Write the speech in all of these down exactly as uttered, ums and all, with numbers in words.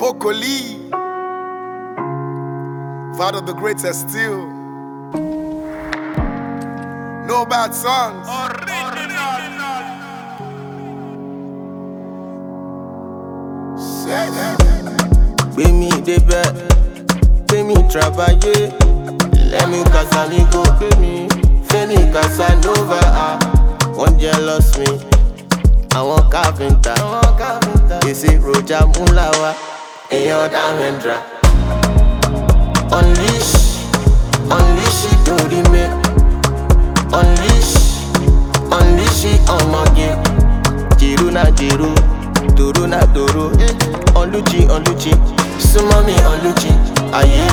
Poco Lee, Father the greatest still. No bad songs. Gbé mi débẹ̀, gbé mi travailler. Let me Casanigo, gbé mi Femi Casanova. Ah, wọ́n jealous me, àwọn carpenter. Èsì Roger Mulawa, èèyàn Damendra. Unleash, unleash it lórí mi. Unleash, unleash it ọmọge. Jìrú na jìrú, dòró na dòró. Oluchi, Oluchi, súnmọ́ mi Oluchi, ayé.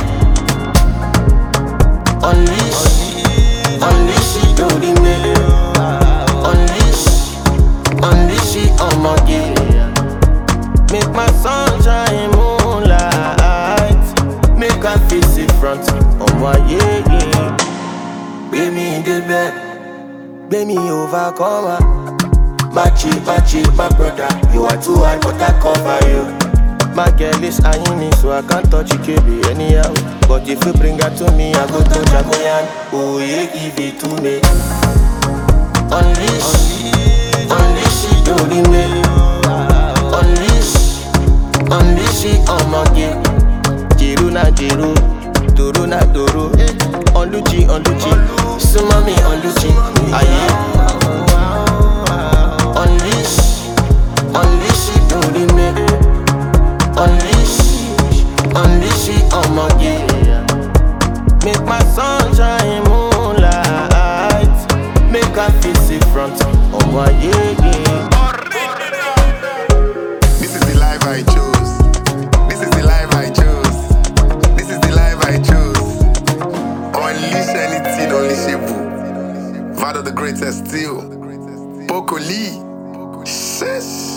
Unleash, unleash it lórí mi. Unleash, unleash it ọmọge. Make my sunshine moonlight. Make I face it front, ọmọ ayé. Gbé mi débẹ̀, gbé mi overcomer. Machi, machi, my brother, you are too hard, but I cover you. My girl is eyeing me, so I can't touch you, K B, anyhow. But if you bring her to me, I go to Jagoyan. Oh, yeah, give it to me. Unleash, unleash it, don't me. Unleash, unleash it, on my game. Jiru na jiru, duru na duru. Oluchi, Oluchi, sumami Oluchi, aye. Unleash, unleash it, don't me. Unleash, unleash it on my game. Make my sunshine moonlight. Make I face it front on my yeah. This is the life I chose. This is the life I chose. This is the life I chose. Unleash anything unleashable. Father the greatest still. Poco Lee. Shush.